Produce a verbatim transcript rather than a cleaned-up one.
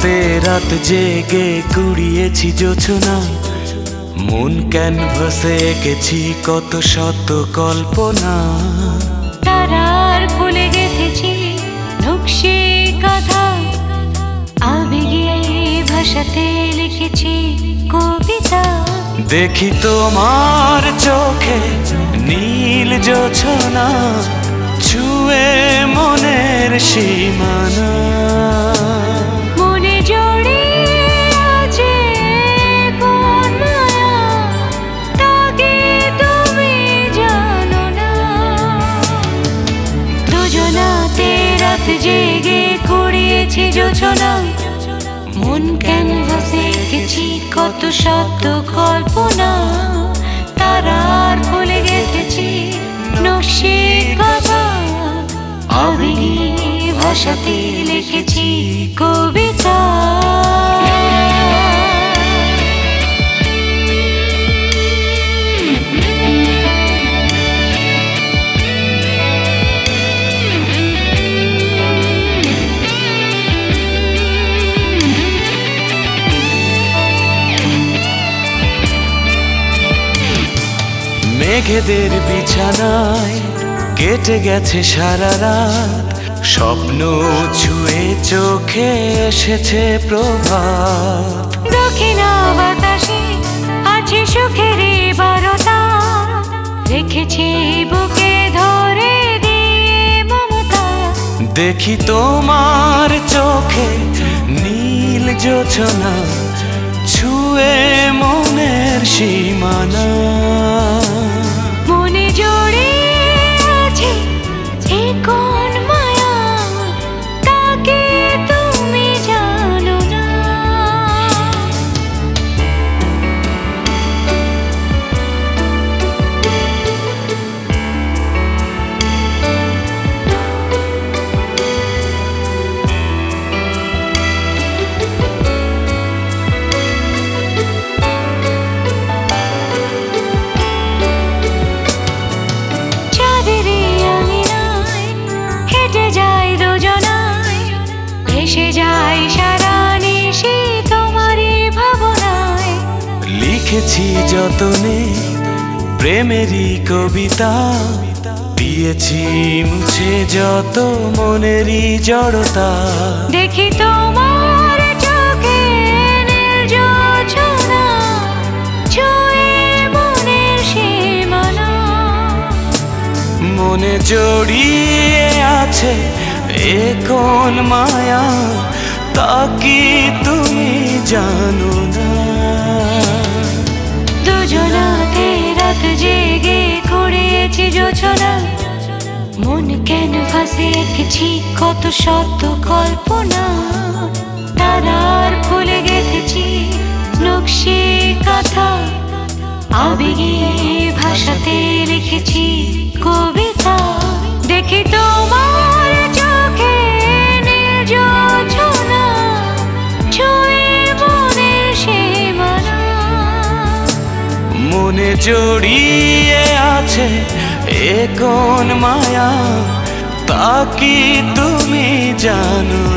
রাতে রাত জেগে কুড়িয়েছি জোছনা, মন ক্যানভাসে এঁকেছি কত শত কল্পনা। তারার ফুলে গেঁথেছি নকশি কাঁথা, আবেগে ভাষাতে লিখেছি কবিতা। দেখি তোমার চোখে নীল জোছনা, ছুঁয়ে মনের সীমানা। মনে জড়িয়ে আছে কোন মায়া, তাকে তুমি জানো না। দুজনাতে রাত জেগে কুড়িয়েছি জোছনা, মন ক্যানভাসে এঁকেছি কত শত কল্পনা। তারার ফুলে গেঁথেছি নকশি কাঁথা, আবেগে ভাষাতে লিখেছি কবিতা। মেঘেদের বিছানায় কেটে গেছে সারা রাত, স্বপ্ন ছুঁয়ে চোখে এসেছে প্রভাত। দক্ষিণা বাতাসে আছে সুখের বারতা, রেখেছি বুকে ধরে দিয়ে মমতা। দেখি তোমার চোখে নীল জোছনা, ছুঁয়ে মনের সীমানা। মনে জড়িয়ে আছে এ কোন মায়া, তাকে তুমি জানো না। ভেসে যাই সারা নিশি তোমারই ভাবনায়, লিখেছি যতনে প্রেমেরই কবিতা, দিয়েছি মুছে যত মনেরই জড়তা। দেখি তোমার চোখে নীল জোছনা, ছুঁয়ে মনের সীমানা। মনে জড়িয়ে আছে এ কোন মায়া, তা কি তুমি জানো না। দুজনাতে রাত জেগে কুড়িয়েছি জোছনা, মন ক্যানভাসে এঁকেছি কত শত কল্পনা। তারার ফুলে গেঁথেছি নকশি কাঁথা, আবেগে ভাষাতে লিখেছি কবিতা। দেখি তোমার চোখে নীল জোছনা, ছুঁয়ে মনের সীমানা। মনে জড়িয়ে আছে এ কোন মায়া, তা কি তুমি জানো